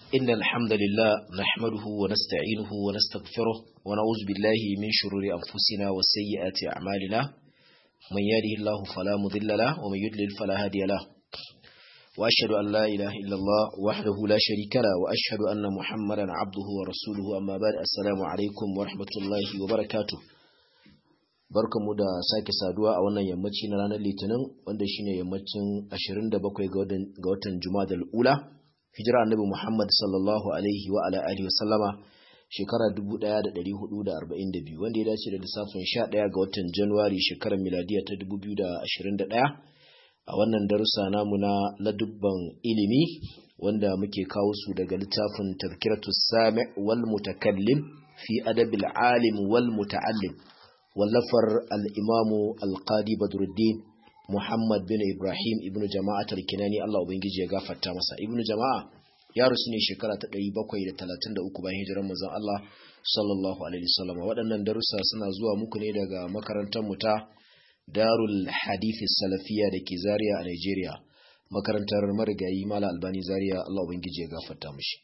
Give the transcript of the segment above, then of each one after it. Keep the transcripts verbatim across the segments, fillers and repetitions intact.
إن الحمد لله نحمده ونستعينه ونستغفره ونعوذ بالله من شرور أنفسنا وسيئات أعمالنا من يهده الله فلا مضل له ومن يضلل فلا هادي له وأشهد أن لا إله إلا الله وحده لا شريك له وأشهد أن محمدا عبده ورسوله أما بعد السلام عليكم ورحمة الله وبركاته. Barkanmu da sake saduwa a wannan yammaci na ranar Litinin wanda shine yammacin ashirin da bakwai ga watan Jumadal Ula, hijira Annabi Muhammad sallallahu alaihi wa ala alihi wasallama shekara dubu ɗaya da ɗari hudu da arba'in da biyu wanda ya dace da lissafin sha ɗaya ga watan Januwari shekarar miladiya ta dubu biyu da ashirin da ɗaya. A wannan darussa namu na ladubban ilimi wanda muke kawo su daga littafin Tadhkiratus Sami' wal Mutakallim fi Adabil Alim wal Muta'allim wallafar al-Imamu al-Qadi Badruddin Muhammad bin Ibrahim ibn Jama'at al-Kinani, Allah ubangiji ya gafarta masa. Ibn Jama'a ya rusu ne shekara ta ɗari bakwai da talatin da uku bayan hijiran manzon Allah sallallahu alaihi wasallam. Waɗannan darussa suna zuwa muku ne daga makarantar mu ta Darul Hadith Salafiyya da ke Zaria a Nigeria, makarantar marigayi Malam Albani Zaria, Allah ubangiji ya gafarta mishi.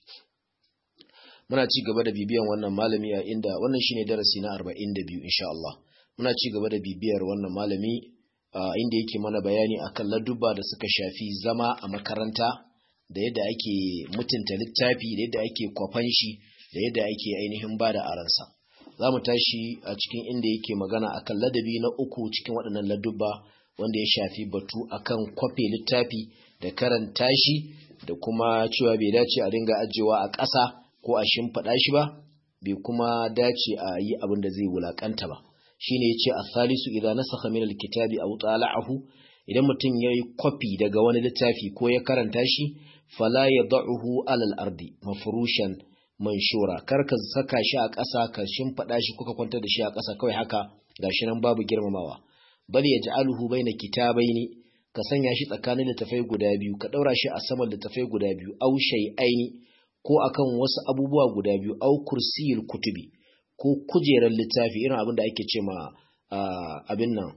Muna ci gaba da bibiyan wannan malami a inda wannan shine darasi na arba'in da biyu insha Allah. Muna ci gaba da bibiyar wannan malami Uh, inda yake mana bayani akan ladubba da suka shafi zama a makaranta, da yadda ake mutunta littafi, da yadda ake kwafan shi, da yadda ake ainihin bada aransa. Za mu tashi a cikin inda yake magana akan ladabi na uku cikin waɗannan ladubba wanda ya shafi batu akan kwafe littafi da karanta shi, da kuma cewa bai dace a dinga ajewa a ƙasa ko a shimfiɗa shi ba, bai kuma dace a yi abin da zai wulaƙanta ba. Shine yace as-salisu idza nasakha min al-kitabi aw tala'ahu, idan mutum yayi copy daga wani littafi ko ya karanta shi, fala yad'uhu 'ala al-ardi mafrushan manshura, karka saka shi a ƙasa ka shimfida shi kuka kwantar da shi a ƙasa kawai haka gashi nan babu girmamawa. Bal yaj'aluhu baina kitabaini, ka sanya shi tsakanin littafai guda biyu, ka daura shi a saman littafai guda biyu, aw shay'aini, ko akan wasu abubuwa guda biyu, aw kursiyil kutubi, ko kujerar littafi, irin abin da ake ce ma abin nan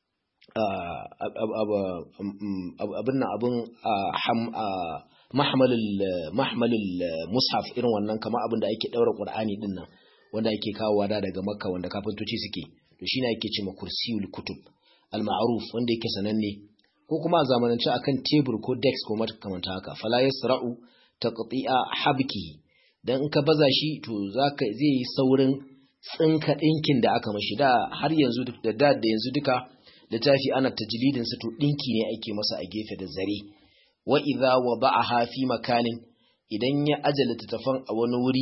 abin nan abin mahmalul mushaf, irin wannan kama abin da ake daura qur'ani din nan wanda ake kawowa da daga makka wanda kafintoci suke, to shine ake ce ma kursiyul kutub al-ma'ruf, wanda yake sananne, ko kuma a zamanance akan tebur ko desk ko makamanta haka. Fala yasra'u taqti'a habki, dan in ka baza shi to zaka zai yi saurin tsinka ɗinkin da aka mashi. Da har yanzu da da da yanzu duka littafi ana tajlidin sa, to ɗinki ne ake masa a gefe da zare. Wa idza wada'aha fi makanin, idan ya ajala littafan a wani wuri,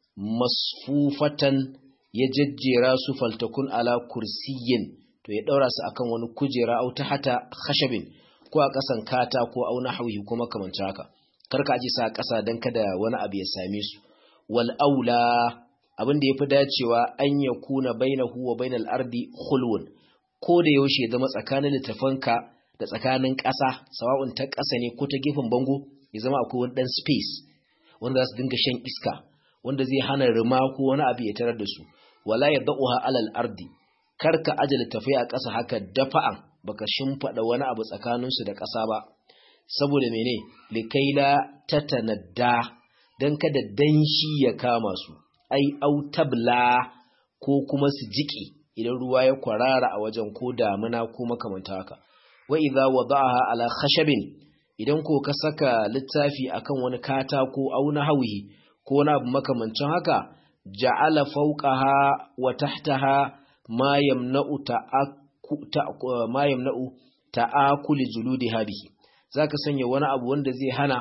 masfufatan, ya jajjera su, faltakun ala kursiyyin, to ya daura su akan wani kujera, au tahta khashabin, ko a kasan kata ko au nahwi ko makamancin haka. Karka aje sa a kasa dan kada wani abu ya same su. Wal aula, abin da yafi dacewa, an yakuna bainahu wa bainal ardi khulwun, ko da yaushe zama tsakanin littafanka da tsakanin ƙasa, sawa'un ta ƙasa ne ko ta gefen bango, ya zama akwai wani dan space wanda za su dinga shan iska, wanda zai hana rima ko wani abu ya tarar da su. Wala yad'uha alal ardi, karka aje littafai a ƙasa haka dafa'an, baka shimfada wani abu tsakaninsu da ƙasa ba. Saboda mene? Likaila tatanadda, dan kada danshi ya kama su, ai au tabla, ko kuma su jiki idan ruwa ya kwarara a wajen, ko damuna ko makamanta haka. Wa idza wada'aha ala khashabin, idan ko ka saka littafi akan wani katako au nahwi ko wani abu makamancin haka, ja'ala fawqaha wa tahtaha ma yamna'u ta'akku ma yamna'u ta'akuli juludiha bihi, zaka sanya wani abu wanda zai hana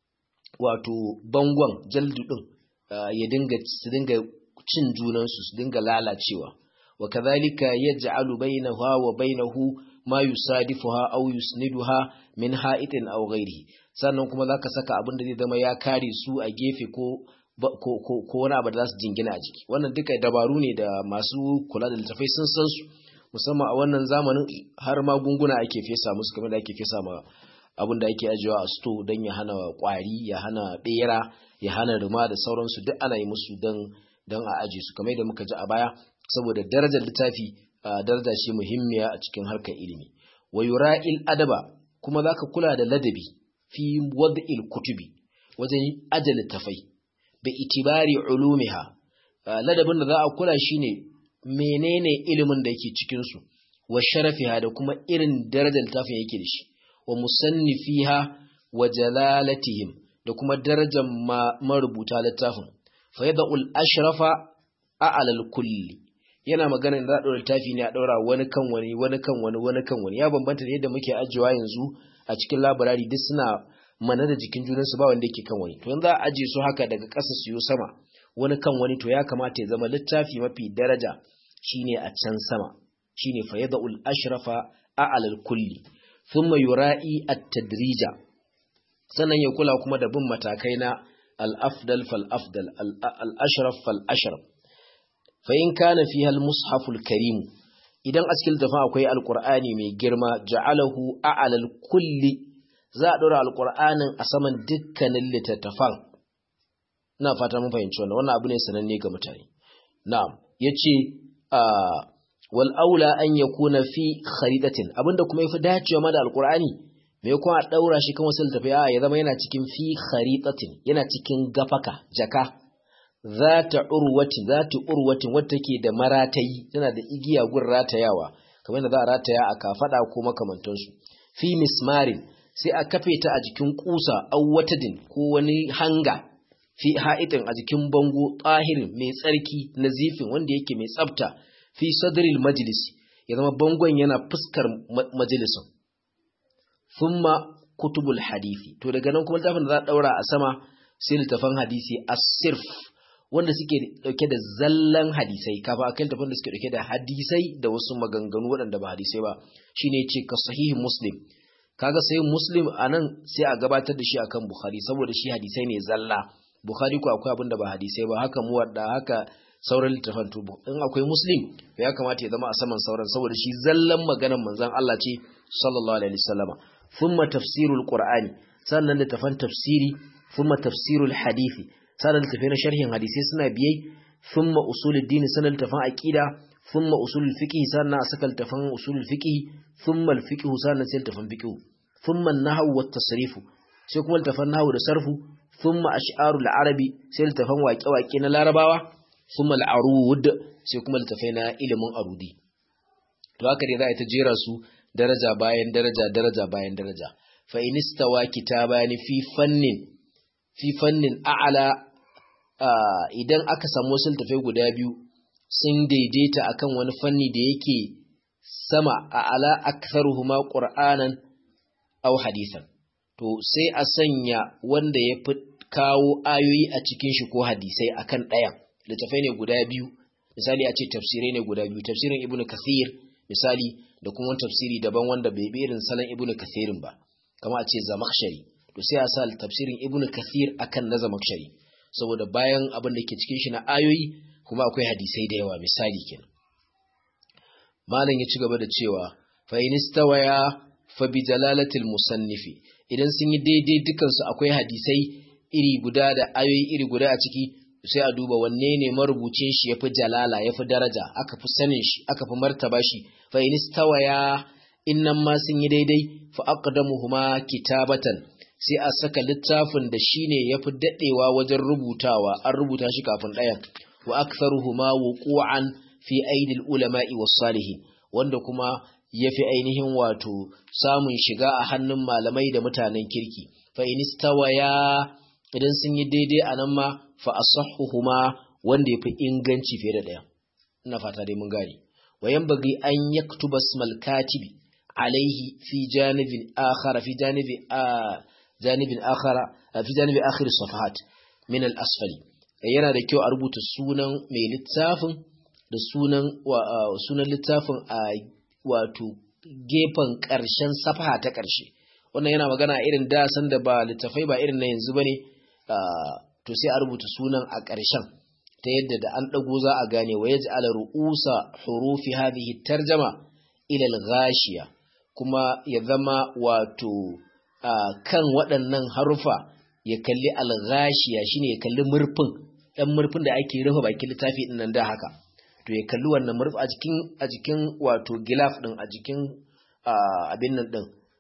wato bangon jaldu din ya dinga su dinga cin junansu, su dinga lalacewa. Wa kadhalika yaj'alu bainahu wa bainahu ma yusadifuha aw yusniduha min ha'itin aw ghairihi, sannan kuma zaka saka abin da zai zama ya kare su a gefe ko ko ko wani abu da za su jingina a jiki. Wannan duka dabaru ne da masu kula da littafai sun san su, musamman a wannan zamanin har magunguna ake fesa musu, kamar da ake fesa ma abin da ake ajiyewa a sto don ya hana kwari, ya hana bera, ya hana ruma da sauransu, duk ana yi musu don don a aje su, kamar da muka ji a baya, saboda darajar littafi daraja ce muhimmiya a cikin harkar ilimi. Wa yura'il adaba, kuma zaka kula da ladabi fi wad'il kutubi, wajen ajal littafai bi itibari ulumiha ladabin da za a kula shine menene ilimin da yake cikin su wa sharafiha da kuma irin darajar littafin yake da shi wa musannifiha wa jalalatihim da kuma darajar marubuta littafin fa yadul ashrafa a'la al-kulli yana magana da daura littafi ne a daura wani kan wani wani kan wani wani kan wani ya bambanta da yadda muke ajiyewa yanzu a cikin library duk suna mana da jikin junansu ba wanda yake kan wani to yanzu za a aje su haka daga ƙasa su yi sama wani kan wani to ya kamata ya zama littafi mafi daraja shine a can sama shine fa yadul ashrafa a'la al-kulli thumma yura'i at-tadrija sannan ya kula kuma da bin matakai na al-afdal fal afdal al-ashraf fal ashraf fa in kana fiha al-mushaf al-karim idan a cikin littafin akwai al-qur'ani mai girma ja'alahu a'la al-kulli za a dora al-qur'anin a saman dukkanin littattafan ina fata mun fahimci wannan wannan abu ne sananne ga mutane na'am yace wal aula an yakuna fi kharidatin abinda kuma yafi dacewa ma da al-qur'ani me kuma a daura shi kan wasu littafai a ya zama yana cikin fi kharidatin yana cikin gafaka jaka zata urwati zata urwatin wacce take da maratayi tana da igiya gun ratayawa kamar da za a rataya a kafada ko makamantan su fi mismarin sai a kafe ta a jikin kusa aw watadin ko wani hanga fi ha'itin a jikin bango tahirin mai tsarki nazifin wanda yake mai tsafta fi sadril majlis ya zama bangon yana fuskar majalisin thumma kutubul hadisi to daga nan kuma littafin da za a daura a sama sai littafan hadisi as-sirf wanda suke dauke da zallan hadisai kafa akai littafin da suke dauke da hadisai da wasu maganganu waɗanda ba hadisai ba shine yace ka sahih muslim kaga sahih muslim anan sai a gabatar da shi akan bukhari saboda shi hadisai ne zalla bukhari ko akwai abinda ba hadisai ba haka muwadda haka sauran littafan tubu in akwai muslim to ya kamata ya zama a saman sauran saboda shi zallan maganar manzon Allah ce sallallahu alaihi wasallama thumma tafsirul qur'ani sannan littafan tafsiri thumma tafsirul hadisi sannan littafan sharhin hadisi suna biyai thumma usulul din sannan littafan aqida thumma usulul fiqh sannan saka littafan usulul fiqh thumma al fiqh sannan sai littafan fiqh thumma an-nahwu wat tasrif sai kuma littafan nahwu da sarfu thumma ash'arul arabi sai littafan waƙe-waƙe na larabawa thumma al-arud sai kuma littafai na ilimin arudi to haka dai za a ta jera su daraja bayan daraja daraja bayan daraja fa inistawa kitabani fi fannin fi fannin a'la idan aka samu wasu littafai guda biyu sun daidaita akan wani fanni da yake sama a'la aktharuhuma qur'anan aw hadithan to sai a sanya wanda ya fi kawo ayoyi a cikin shi ko hadisai akan ɗayan littafai ne guda biyu misali a ce tafsirai ne guda biyu tafsirin ibnu kathir misali da kuma tafsiri daban wanda bai bi irin salon ibnu kathirin ba kama a ce zamakhshari to sai a sa tafsirin ibnu kathir akan na zamakhshari saboda bayan abin da ke cikin shi na ayoyi kuma akwai hadisai da yawa misali kenan malam ya ci gaba da cewa fa inistawaya fa bi jalalatil musannifi idan sun yi daidai dukansu akwai hadisai iri guda da ayoyi iri guda a ciki sai a duba wanne ne marubucin shi yafi jalala yafi daraja aka fi sanin shi aka fi martaba shi fa inistawaya innan ma sun yi daidai fa aqdamuhuma kitabatan sai a saka littafin da shine yafi dadewa wajen rubutawa an rubuta shi kafin ɗayan wa aktharuhuma wuqu'an fi aidil ulama'i was salihin wanda kuma yafi ainihin wato samun shiga a hannun malamai da mutanen kirki fa inistawaya idan sun yi daidai anan ma fa asahhuhuma wanda yafi inganci fiye da ɗayan ina fata dai mun gane wayan bagi an yaktuba ismal katibi alaihi fi janibin akhar fi janibi a janibin akhar fi janibi akhir safahat min al-asfali yana da kyau a rubuta sunan mai littafin da sunan sunan littafin a wato gefen ƙarshen safaha ta ƙarshe wannan yana magana irin da san da ba littafai ba irin na yanzu bane to sai a rubuta sunan a ƙarshen ta yadda da an dago za a gane wa yaj'al ru'usa hurufi hadhihi tarjama ila al-ghashiya kuma ya zama wato kan waɗannan harufa ya kalli al-ghashiya shine ya kalli murfin dan murfin da ake rufe bakin littafi din nan da haka to ya kalli wannan murfi a jikin a jikin wato gilaf din a jikin abin nan din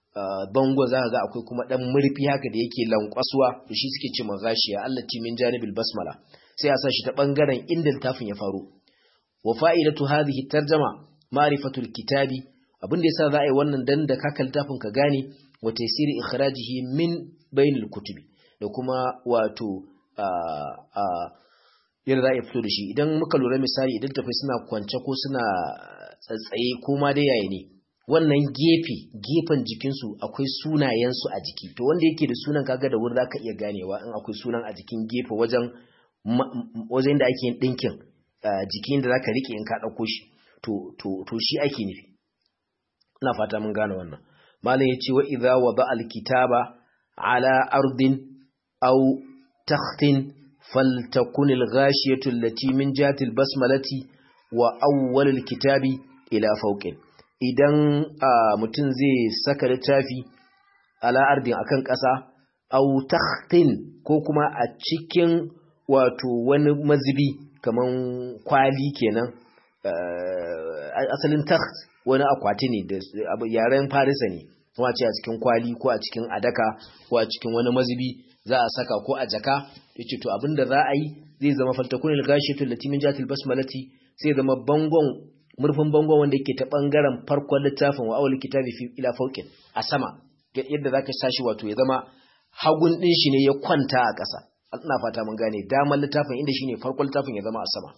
bango za ka ga akwai kuma dan murfi haka da yake lankwasuwa to shi suke ce maghashiya allati min janibil basmala sai a sa shi ta bangaren inda littafin ya faro wa fa'idatu hadhihi tarjuma ma'rifatul kitabi abin da yasa za a yi wannan dan da ka littafin ka gane wa taysiri ikhrajihi min bainil kutubi da kuma wato a a yadda za a fito da shi idan muka lura misali idan tafai suna kwance ko suna tsatsaye ko ma dai yaya ne wannan gefe gefen jikinsu akwai sunayensu a jiki to wanda yake da sunan kaga da wuri zaka iya ganewa in akwai sunan a jikin gefe wajen wajen da ake yin dinkin jikin da zaka rike in ka dauko shi to to to shi ake nufi ina fata mun gane wannan malam yace wa idza wada alkitaba ala ardin aw takhtin faltakun alghashiyatu allati min jati albasmalati wa awwal alkitabi ila fawqin idan mutum zai saka littafi ala ardin akan ƙasa aw takhtin ko kuma a cikin wato wani mazubi kaman kwali kenan asalin takht wani akwati ne da yaren Farisa ne kuma ce a cikin kwali ko a cikin adaka ko a cikin wani mazubi za a saka ko a jaka yace to abinda za a yi zai zama faltakunil gashiyatu lati min jatil basmalati sai zama bangon murfin bangon wanda yake ta bangaren farkon littafin wa awal kitabi fi ila fawqin a sama yadda zaka sashi wato ya zama hagun din shi ne ya kwanta a ƙasa ina fata mun gane daman littafin inda shine farkon littafin ya zama a sama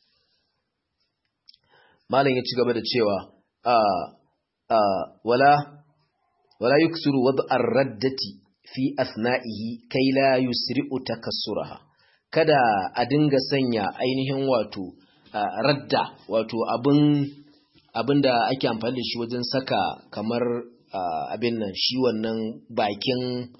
malam ya ci gaba da cewa a a wala wala yuksuru wad ar-raddati fi asna'ihi kai la yusri'u takassuraha kada a dinga sanya ainihin wato radda wato abin abinda ake amfani da shi wajen saka kamar abin nan shi wannan bakin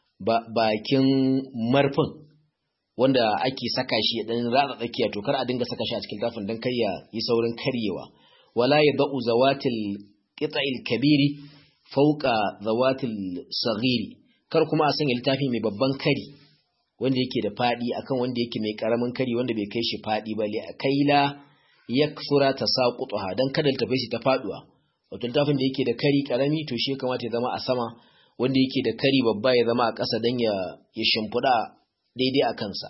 bakin marfin wanda ake saka shi dan ratsa tsakiya to kar a dinga saka shi a cikin tafin dan kar ya yi saurin karyewa wala yad'u zawatil qita'il kabiri fawqa zawatil saghiri kar kuma a sanya littafi mai babban kari wanda yake da fadi akan wanda yake mai karamin kari wanda bai kai shi fadi ba li akaila yaksura tasaqutuha dan kada littafin shi ta faduwa wato littafin da yake da kari karami to shi kamata ya zama a sama wanda yake da kari babba ya zama a ƙasa dan ya ya shimfuda daidai a kansa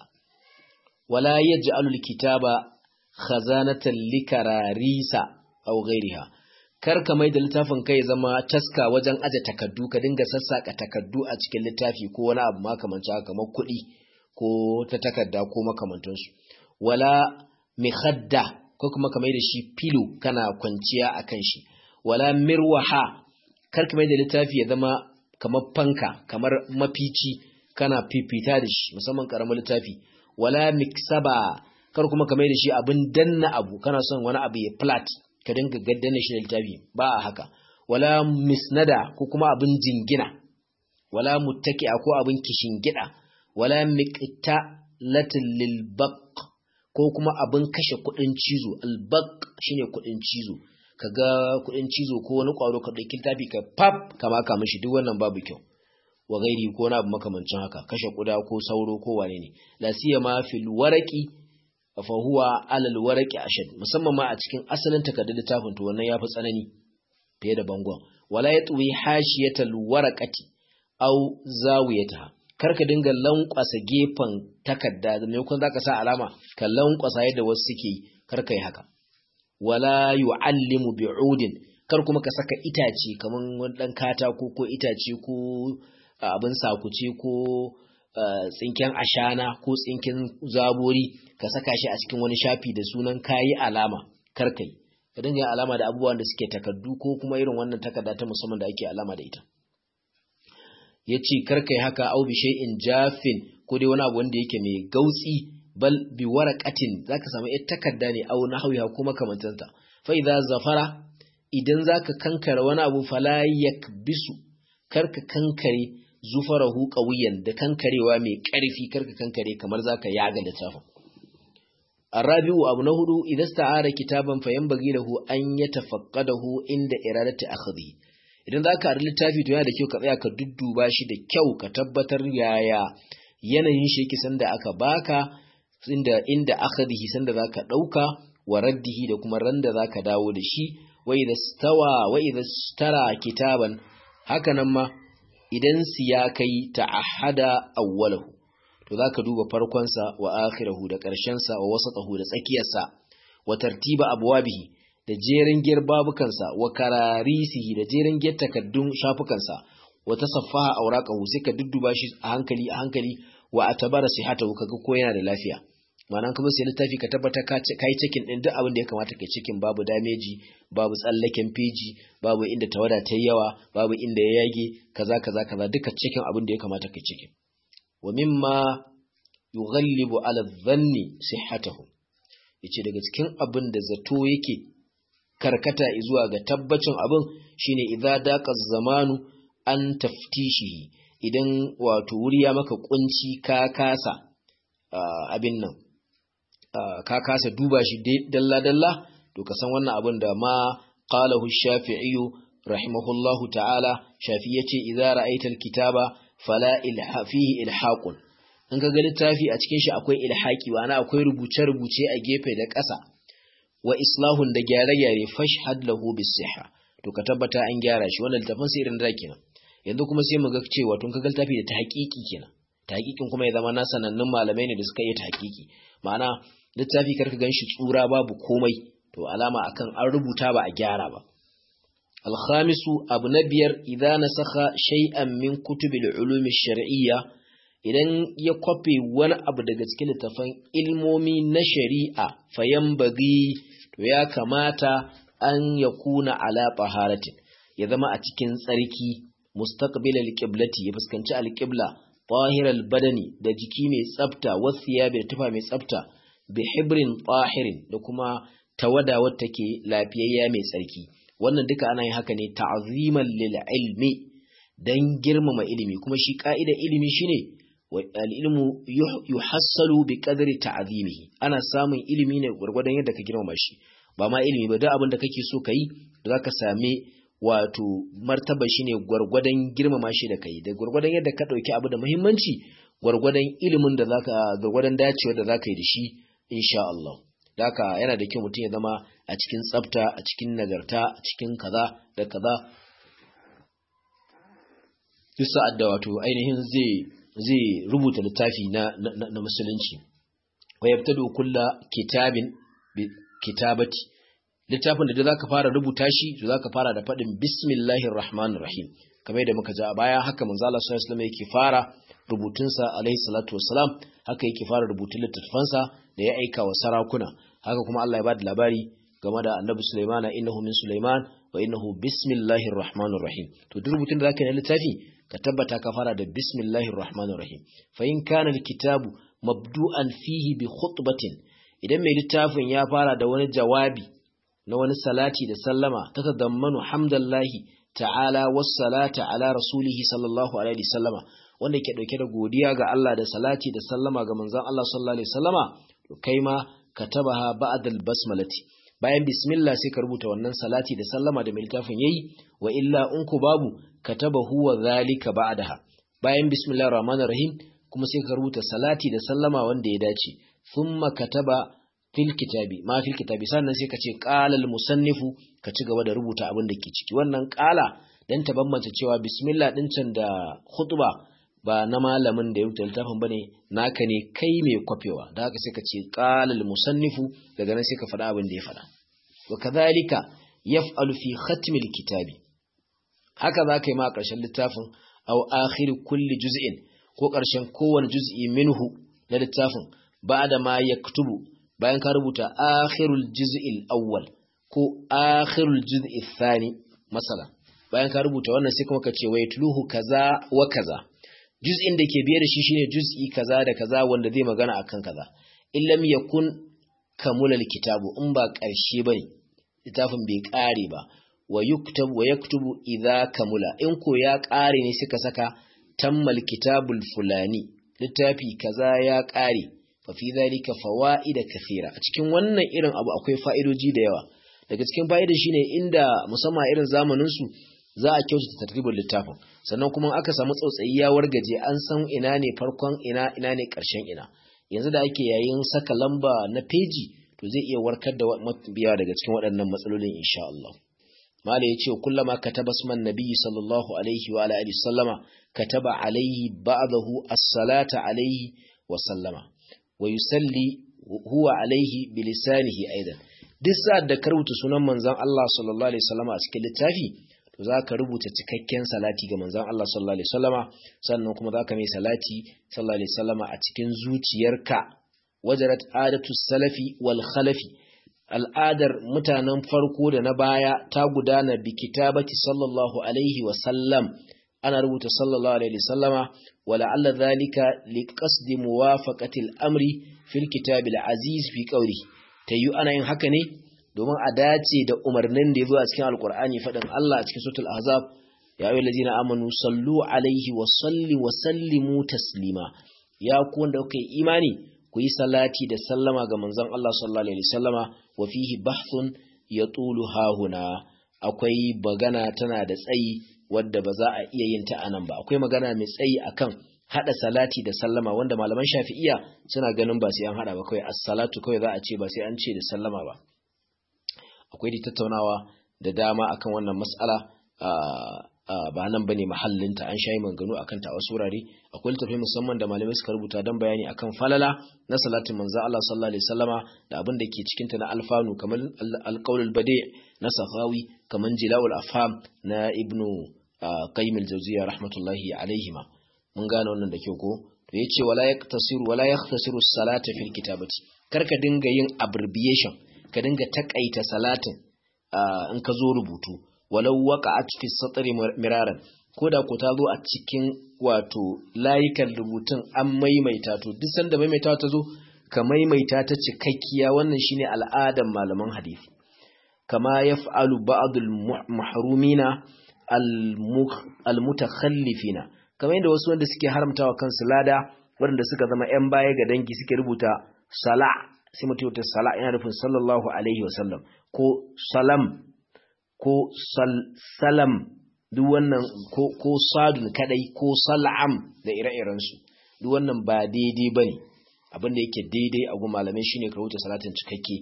wala yaj'alu alkitaba khazanatan likararisa aw ghayriha kar ka mai da littafin kai zama taska wajen aje takaddu ka dinga sassaka takaddu a cikin littafi ko wani abu makamanci haka kamar kuɗi ko ta takarda ko makamantansu wala mikhadda ko kuma ka mai da shi filo kana kwanciya akan shi wala mirwaha kar ka mai da littafi ya zama kamar fanka kamar mafici kana fifita da shi musamman karamin littafi wala miksaba kar kuma ka mai da shi abin danna abu kana son wani abu ya flat ka dinga gaddana shi da littafi ba a haka wala misnada ko kuma abin jingina wala muttaki'a ko abin kishingida wala miqta latil lil baq ko kuma abin kashe kudin cizo al baq shine kudin cizo kaga kudin cizo ko wani kwaro ka dauki littafi ka pap kama ka mishi duk wannan babu kyau wa gairi ko na abu makamancin haka kashe kuda ko sauro ko wane ne la siyama fil waraqi fa huwa alal waraqi ashad musamman ma a cikin asalin takardar littafin to wannan yafi tsanani fiye da bangon wala yatwi hashiyatal waraqati aw zawiyataha karka dinga lankwasa gefen takarda da maimakon zaka sa alama ka lankwasa yadda wasu suke karka yi haka wala yu'allimu bi'udin kar kuma ka saka itace kaman wani dan katako ko itace ko abin sakuce ko tsinken ashana ko tsinken zabori ka saka shi a cikin wani shafi da sunan kayi alama karkai ka dinga yin alama da abubuwan da suke takardu ko kuma irin wannan takarda ta musamman da ake alama da ita yace karkai haka au bi shay'in jafin ko dai wani abu wanda yake mai gautsi bal bi waraqatin zaka samu ita takarda ne au nahwiha kuma kamantanta fa idza zafara idan zaka kankare wani abu fala yakbisu karka kankare zufarahu qawiyan da kankarewa mai ƙarfi karka kankare kamar zaka yaga littafin arabiu abu na hudu idan sta'ara kitaban fayanbaghi lahu an yatafaqqadahu inda iradati akhdhi idan zaka ari littafi to yana da kyau ka tsaya ka dudduba shi da kyau ka tabbatar yaya yanayin shi yake sanda aka baka inda inda akhdhi sanda zaka dauka wa raddihi da kuma randa zaka dawo da shi wa idha stawa wa idha stara kitaban haka nan ma idan siya kai ta'ahada awwalahu to zaka duba farkon sa wa akhirahu da ƙarshen sa wa wasatahu da tsakiyar sa wa tartiba abwabihi da jerin girbabukan sa wa kararisihi da jerin gir takaddun shafukan sa wa tasaffaha awraqahu sai ka dudduba shi a hankali a hankali wa atabara sihatahu kaga ko yana da lafiya. Ma'ana kuma sai littafi ka tabbata ka yi cikin din duk abin da ya kamata kai cikin, babu dameji, babu tsallaken peji, babu inda tawada ta yawa, babu inda ya yage, kaza kaza kaza duka cikin abin da ya kamata kai cikin. Wa mimma yughallibu ala dhanni sihhatahu, yace daga cikin abin da zato yake karkata zuwa ga tabbacin abin shine idza daqa zamanu an taftishihi, idan wato wuri ya maka kunci ka kasa abin nan Uh, ka kasa duba shi dalla-dalla to ka san wannan abin da ma qalahu shafi'i rahimahullahu ta'ala. Shafi yace idza ra'aita alkitaba fala ilha fihi ilhaqun, in ka ga littafi a cikin shi akwai ilhaqi, wana akwai rubuce-rubuce a gefe da ƙasa, wa islahun da gyare-gyare fashhad lahu bisihha, to ka tabbata an gyara shi. Wannan littafin sai irin da kenan. Yanzu kuma sai mu ga cewa tun ka ga littafi da ta haƙiƙi kenan, ta haƙiƙin kuma ya zama na sanannun malamai ne da suka yi ta haƙiƙi, ma'ana littafi karka ganshi tsura babu komai, to alama akan an rubuta ba a gyara ba. Al-khamisu abu na biyar, idza nasakha shay'an min kutubil ulumi shar'iyya, idan ya kwafe wani abu daga cikin littafan ilmomi na shari'a, fayanbaghi, to ya kamata an yakuna ala taharatin, ya zama a cikin tsarki, mustaqbil al-qiblati, ya fuskanci al-qibla, tahir al-badani, da jiki mai tsafta, wasiyabi da tufa mai tsafta, bi hibrin tahirin, da kuma tawada wadda take lafiyayya mai tsarki. Wannan duka ana yin haka ne ta'ziman lil ilmi, dan girmama ilimi, kuma shi ka'ida ilimi shine al ilmu yuhassalu bi qadri ta'zimihi, ana samun ilimi ne gurgurdan yadda ka girmama shi, ba ma ilimi ba, duk abin da kake so kai da zaka same wato martaba shine gurgurdan girmama shi da kai, da gurgurdan yadda ka dauki abu da muhimmanci, gurgurdan ilimin da zaka gurgurdan dacewa da zaka yi da shi insha Allah. Daka yana da kyau mutum ya zama a cikin tsafta, a cikin nagarta, a cikin kaza da kaza. Duk sa'ad da wato ainihin zai zai rubuta littafi na na, na musulunci. Wa yabtadu kulla kitabin bi kitabati. Littafin da zaka fara rubuta shi, to zaka fara da fadin bismillahir rahmanir rahim. Kamar yadda muka ji a baya, haka manzo Allah sallallahu alaihi wasallam yake fara rubutunsa alaihi salatu wassalam, haka yake fara rubutun littattafansa da ya aika wa sarakuna. Haka kuma Allah ya bada labari game da Annabi Sulaiman, innahu min Sulaiman wa innahu bismillahir rahmanir rahim. To duk rubutun da zaka yi na littafi ka tabbata ka fara da bismillahir rahmanir rahim. Fa in kana alkitabu mabdu'an fihi bi khutbatin, idan mai littafin ya fara da wani jawabi na wani salati da sallama, tatadammanu hamdallahi ta'ala was salata ala rasulihi sallallahu alaihi wasallama, wanda ke dauke da godiya ga Allah da salati da sallama ga manzon Allah sallallahu alaihi wasallama, to kai ma katabaha ba'da al-basmalati, bayan bismillah sai ka rubuta wannan salati da sallama da mai littafin yayi, wa illa in ku babu kataba huwa zalika ba'daha, bayan bismillahir rahmanir rahim kuma sai ka rubuta salati da sallama wanda ya dace, thumma kataba fil kitabi ma fil kitabi, sannan sai ka ce qala al-musannifu, ka ci gaba da rubuta abin da ke ciki. Wannan qala dan ta bambanta cewa bismillah din can da khutba ba na malamin da ya rubuta littafin bane, naka ne kai mai kwafewa, da haka sai ka ce qala al-musannifu, daga nan sai ka faɗa abin da ya faɗa. Wa kadhalika yaf'alu fi khatmi al-kitabi, haka za ka yi ma ƙarshen littafin, aw akhir kulli juz'in, ko ƙarshen kowane juz'i minhu na littafin, ba'da ma yaktubu, bayan ka rubuta akhirul juz'il awwal ko akhirul juz'i thani masala, bayan ka rubuta wannan sai kuma ka ce wa yatluhu kaza wa kaza, juz'in da ke biye da shi shine juz'i kaza da kaza wanda zai magana akan kaza. Illam yakun kamulal kitabu, in ba ƙarshe bane, littafin bai ƙare ba, wa yuktabu wa yaktubu idza kamula, in ko ya ƙare ne suka saka tammal kitabul fulani, littafi kaza ya ƙare. Fa fi dhalika fawaid kathira, a cikin wannan irin abu akwai fa'idoji da yawa. Daga cikin fa'idar shine inda musamman irin zamanin su za a kyautata tartibul littafin, sannan kuma aka samu tsautsayi ya wargaje, an san ina ne farkon ina ina ne ƙarshen ina. Yanzu da ake yayin saka lamba na peji, to zai iya warkar da mabiya daga cikin waɗannan matsalolin insha Allah. mala yace kullama kataba isman nabiyyi sallallahu alaihi wa ala alihi sallama kataba alaihi ba'dahu as-salata alaihi wa sallama wa yusalli huwa alaihi bilisanihi aidan. Duk sa'ad da ka rubuta sunan manzon Allah sallallahu alaihi wasallama a cikin littafi to zaka rubuta cikakken salati ga manzon Allah sallallahu alaihi wasallama, sannan kuma zaka mai salati sallallahu alaihi wasallama a cikin zuciyarka. Wajarat adatu salafi wal khalafi, al'adar mutanen farko da na baya ta gudana bi kitabati sallallahu alaihi wasallam, ana rubuta sallallahu alaihi wasallama wala alla dhalika liqasdi muwafaqati al-amri fil kitab al-aziz fi qawli. Tayu ana yin haka ne domin a dace da umarnin da yazo a cikin alqur'ani fadin Allah a cikin suratul ahzab, ya ayyuhal ladina amanu sallu alaihi wa salli wa sallimu taslima. Ya ku wanda kuka yi imani ku yi salati da sallama ga manzon Allah sallallahu alaihi wasallama. Wa fihi bahthun yatulu hahuna, akwai magana tana da tsayi wadda ba za a iya yin ta anan ba. Akwai magana mai tsayi akan hada salati da sallama, wanda malaman Shafi'iyya suna ganin ba sai an hada ba, kawai as-salatu kawai za a ce ba sai an ce da sallama ba. Akwai da tattaunawa da dama akan wannan mas'ala, ba nan bane mahallinta, an shayi maganganu akan ta a wasu wurare. Akwai littafi musamman da malamai suka rubuta don bayani akan falala na salatin manzo Allah sallallahu alaihi wasallama da abin da ke cikin ta na alfanu, kamar al-qaulul badi' na Sakhawi, kamar Jila'ul Afham na Ibnu Qayyim al-Jawziyya rahmatullahi alaihima. Mun gane wannan da kyau ko? To yace wala yaktasiru wala yaktasiru as-salata fil kitabati, karka dinga yin abbreviation, ka dinga takaita salatin in ka zo rubutu. Walau waqa'at fi satri miraran, koda ko ta zo a cikin wato layukan rubutun an maimaita, to duk sanda maimaita ta zo ka maimaita ta cikakkiya. Wannan shine al'adan malaman hadisi. Kama yaf'alu ba'dul mahrumina al-mutakhallifina, kamar yadda wasu wanda suke haramtawa kansu lada, wanda suka zama yan baya ga dangi, suke rubuta sala, sai mutum ta sala yana nufin sallallahu alaihi wasallam, ko salam ko salam, duk wannan ko, ko sadun kadai, ko sal'am da ire-irensu, duk wannan ba daidai bane. Abin da yake daidai a gun malamai shine ka rubuta salatin cikakke.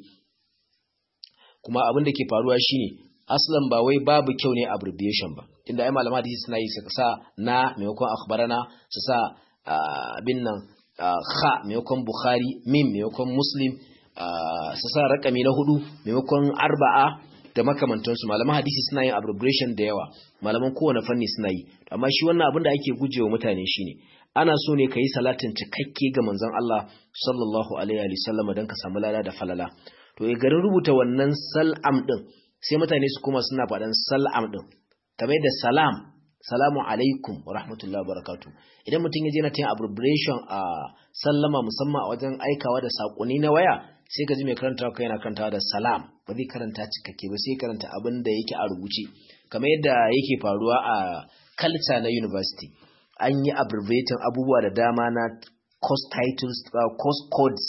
Kuma abin da ke faruwa shine aslan ba wai babu kyau ne abbreviation ba, inda ai malama hadisi suna yi su sa na maimakon akhbarana, su sa abin nan kha maimakon bukhari, mim maimakon muslim, su sa rakami na hudu maimakon arba'a da makamantansu. Malaman hadisi suna yin abbreviation da yawa, malaman kowane fanni suna yi. Amma shi wannan abin da ake gujewa mutane shine ana so ne ka yi salatin cikakke ga manzon Allah sallallahu alaihi wa sallam don ka samu lada da falala. To e garin rubuta wannan sal'am din, sai mutane su kuma suna faɗan sal'am din kamar da salam, salamu alaikum wa rahmatullahi wa barakatuh. Idan mutum ya je na tayin abbreviation a sallama, musamman a wajen aikawa da sakonni na waya, sai ka ji mai karanta kai yana karanta da salam, ba zai karanta cikakke ba, sai karanta abin da yake a rubuce, kamar yadda yake faruwa a culture na university. An yi abbreviating abubuwa da dama na course titles, uh, course codes,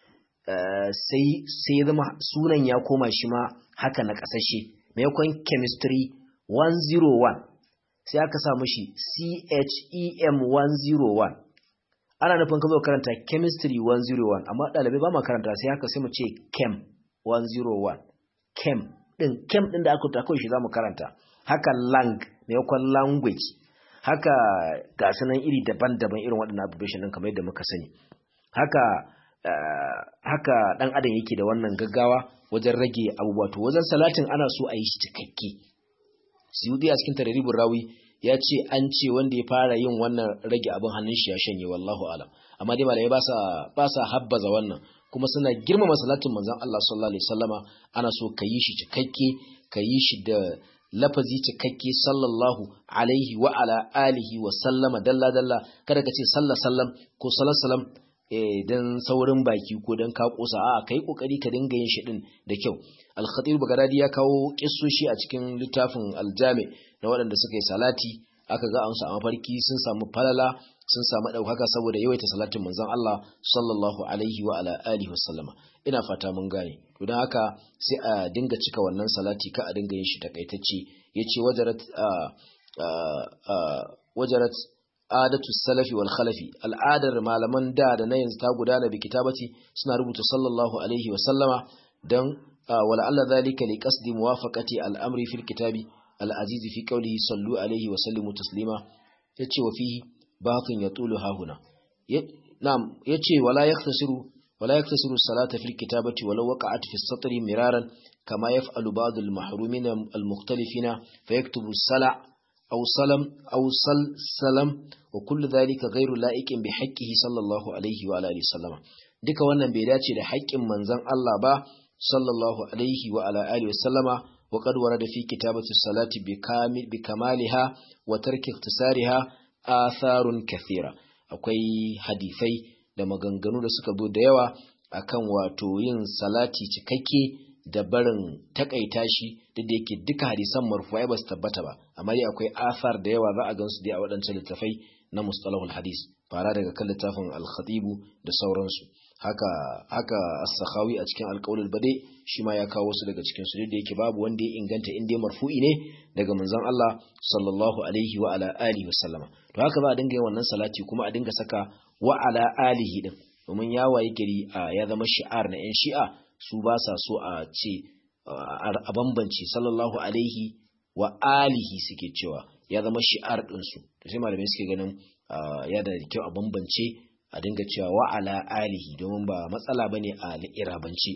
uh, sai sai zama sunan ya koma shi ma haka na kasashe. Maimakon chemistry one oh one sai aka sa mishi C H E M one oh one. Ana nufin ka zo karanta chemistry one oh one, amma dalibai ba ma karanta, sai haka sai mu ce chem one oh one. Chem din chem din da aka ta kai shi zamu karanta. Haka lang maimakon language. Haka ga sanan iri daban-daban irin waɗannan abbreviation din kamar yadda muka sani. Haka uh, haka dan adam yake da wannan gaggawa wajen rage abubuwa. To wajen salatin ana so a yi shi cikakke. Suyuti a cikin Tadribur Rawi ya ce an ce wanda ya fara yin wannan rage abin hannun shi ya shanye, wallahu alam. Amma dai malamai ba sa ba sa habbaza wannan, kuma suna girmama salatin manzon Allah sallallahu alaihi wasallama. Ana so ka yi shi cikakke, ka yi shi da lafazi cikakke sallallahu alaihi wa ala alihi wa sallama dalla dalla. Kada ka ce sallallahu sallam ko sallallahu sallam eh dan saurin baki ko dan ka kosa, a'a kai kokari ka dinga yin shi din da kyau. Al-Khatib Baghdadi ya kawo kissoshi a cikin littafin Al-Jami' na waɗanda suka yi salati, aka ga an samu farki, sun samu falala, sun samu daukaka saboda yawaita salatin manzon Allah sallallahu alaihi wa ala alihi wa sallama. Ina fata mun gane. To dan haka sai a dinga cika wannan salati, ka a dinga yin shi takaitacce. Yace wajarat wajarat adatu salafi wal khalafi, al'adar malaman da da na yanzu ta gudana bi kitabati, suna rubuta sallallahu alaihi wa sallama dan wala alla dhalika li qasdi muwafaqati al-amri fil kitabi al-aziz fi qawlihi sallu alayhi wa sallimu taslima yace wa fihi batin yatulu hahuna na'am yace wala yaktasiru wala yaktasiru salata fil kitabati walau waqa'at fi as-satri miraran kama yaf'alu ba'd al-mahrumin al-mukhtalifina fayaktubu sala' aw salam aw sal salam wa kullu dhalika ghayru la'iqin bi haqqihi sallallahu alayhi wa alihi sallama duka wannan bai dace da haƙƙin manzon Allah ba sallallahu alaihi wa ala alihi wasallama wa qad warada fi kitabati salati bi kamil bi kamaliha wa tarki ikhtisariha atharun kathira akwai hadisai da maganganu da suka zo da yawa akan wato yin salati cikakke da barin takaita shi duk da yake duka hadisan marfu'ai ba su tabbata ba amma dai akwai athar da yawa za a gansu dai a waɗancan littafai na mustalahul hadis fara daga kan littafin al-khatibu da sauransu haka haka as-sakhawi a cikin al-qaulul badi shi ma ya kawo su daga cikin su da yake babu wanda ya inganta in dai marfu'i ne daga manzon Allah sallallahu alaihi wa ala alihi wasallama to haka za a dinga yin wannan salati kuma a dinga saka wa ala alihi din domin ya waye gari ya zama shi'ar na yan shi'a su ba sa so a ce a bambance sallallahu alaihi wa alihi suke cewa ya zama shi'ar din su to sai malamai suke ganin ya da kyau a bambance a dinga cewa wa ala alihi domin ba matsala bane a irabance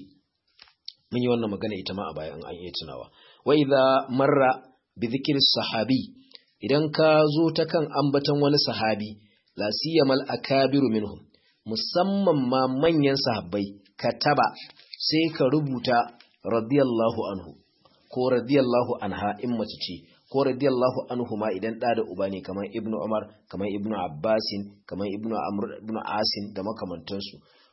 mun yi wannan magana ita ma a bayan an iya tunawa wa idza marra bi dhikri sahabi idan ka zo ta kan ambaton wani sahabi la siyamal akabiru minhum musamman ma manyan sahabbai kataba sai ka rubuta radiyallahu anhu ko radiyallahu anha in mace ce ko radiyallahu anhu ma idan da da uba ne kamar ibnu umar kamar ibnu abbasin kamar ibnu amr ibnu asin da makamantansu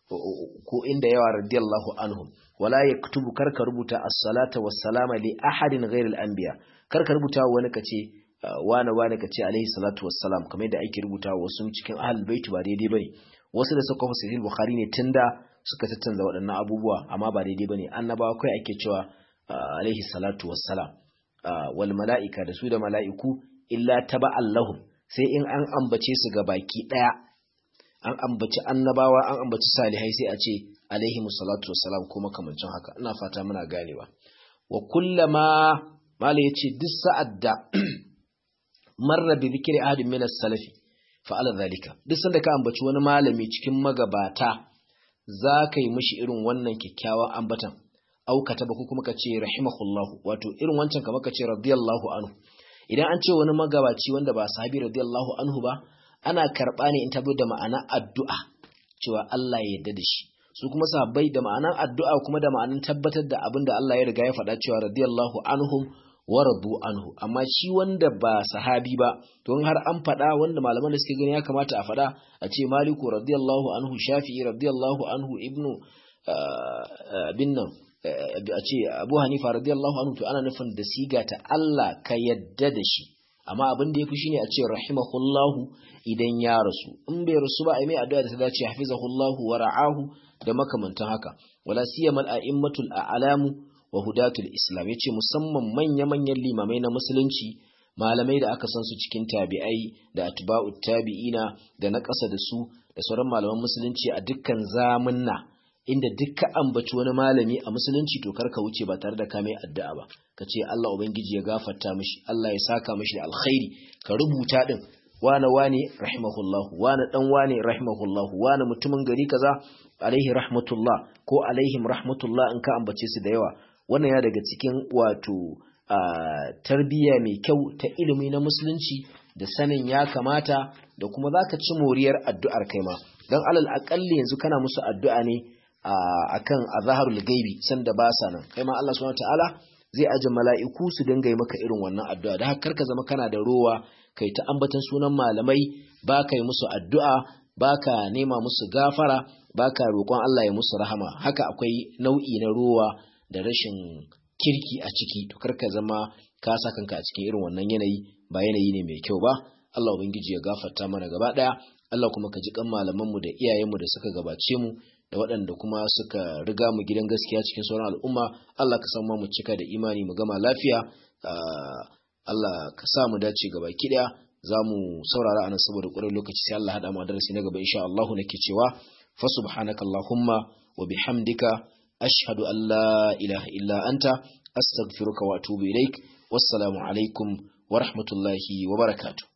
ko inda yawa radiyallahu anhum wala yaktubu karka rubuta as-salata was-salama li ahadin ghayr al-anbiya karka rubuta wani kace wani wani kace alaihi salatu wassalam kamar da ake rubuta wasu cikin ahlul bait ba daidai bane wasu da suka fa sahih bukhari ne tunda suka tattanza waɗannan abubuwa amma ba daidai bane annabawa kai ake cewa alaihi salatu wassalam wal mala'ika da su da mala'iku illa taba'an lahum sai in an ambace su ga baki daya an ambaci annabawa an ambaci salihai sai a ce alaihi musallatu wassalam ko makamancin haka ina fata muna ganewa wa kullama mala yace duk sa'ad da marra bi dhikri ahadin min as-salafi fa'ala zalika duk sanda ka ambaci wani malami cikin magabata za ka yi mishi irin wannan kyakkyawan ambatan au kataba ko kuma ka ce rahimahullahu wato irin wancan kamar ka ce radiyallahu anhu idan an ce wani magabaci wanda ba sahabi radiyallahu anhu ba ana karba ne in tabo da ma'ana addu'a cewa Allah ya yarda da shi su kuma sahabbai da ma'anan addu'a kuma da ma'anan tabbatar da abinda Allah ya riga ya faɗa cewa radiyallahu anhum wa radu anhu amma shi wanda ba sahabi ba don har an faɗa wanda malaman da suke gani ya kamata a faɗa a ce maliku radiyallahu anhu shafi'i radiyallahu anhu ibnu bin nan a ce abu hanifa radiyallahu anhu to ana nufin da siga ta Allah ka yadda da shi amma abin da yafi shine a ce rahimahullahu idan ya rasu in bai rasu ba ai mai addu'a da ta dace hafizahullahu wa ra'ahu da makamantan haka wala siyamal a'immatul a'lamu wa hudatul islam yace musamman manya-manyan limamai na musulunci malamai da aka san su cikin tabi'ai da atba'ut tabi'ina da na ƙasa da su da sauran malaman musulunci a dukkan zamanna inda dukkan ambaci wani malami a musulunci to karka wuce ba tare da ka mai addu'a ba kace Allah ubangiji ya gafarta mishi Allah ya saka mishi da alkhairi ka rubuta din wane wane rahimahullahu wane dan wane rahimahullahu wane mutumin gari kaza alaihi rahmatullah ko alaihim rahmatullah in ka ambace su da yawa wannan ya daga cikin wato tarbiyya mai kyau ta ilimi na musulunci da sanin ya kamata da kuma zaka ci moriyar addu'ar kai ma dan alal aqalli yanzu kana musu addu'a ne akan azharul gaibi sanda ba sa nan kai ma Allah subhanahu wataala zai aje mala'iku su dinga yi maka irin wannan addu'a da haka karka zama kana da rowa kai ta ambatan sunan malamai ba kai musu addu'a ba ka nema musu gafara ba ka roƙon Allah ya musu rahama haka akwai nau'i na rowa da rashin kirki a ciki to karka zama ka sa kanka a cikin irin wannan yanayi ba yanayi ne mai kyau ba Allah ubangiji ya gafarta mana gaba daya Allah kuma ka ji kan malaman mu da iyayen mu da suka gabace mu da waɗanda kuma suka riga mu gidan gaskiya cikin sauran al'umma Allah ka san mu cika da imani mu gama lafiya Allah ka sa mu dace gaba ki daya zamu saurara anan saboda ƙurar lokaci sai Allah hada mu darasi na gaba insha Allah nake cewa fa subhanakallahumma wa bihamdika ashhadu an la ilaha illa anta astaghfiruka wa atubu ilaik. Wassalamu alaikum wa rahmatullahi wa barakatuh.